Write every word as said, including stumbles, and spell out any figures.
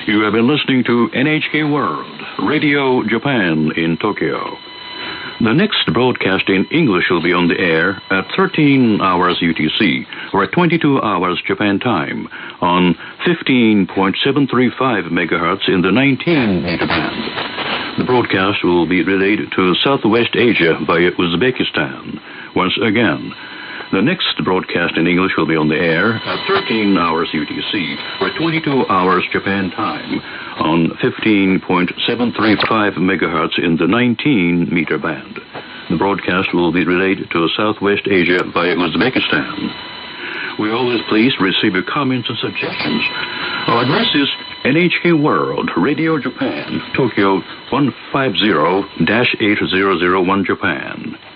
You have been listening to N H K World, Radio Japan in Tokyo. The next broadcast in English will be on the air at thirteen hours U T C, or at twenty-two hours Japan time, on fifteen point seven three five megahertz in the nineteen meter band. The broadcast will be relayed to Southwest Asia via Uzbekistan. Once again, the next broadcast in English will be on the air at thirteen hours U T C, or at twenty-two hours Japan time, on fifteen point seven three five megahertz in the nineteen meter band. The broadcast will be relayed to Southwest Asia via Uzbekistan. We always pleased to receive your comments and suggestions. Our address is N H K World, Radio Japan, Tokyo one five zero dash eight zero zero one Japan.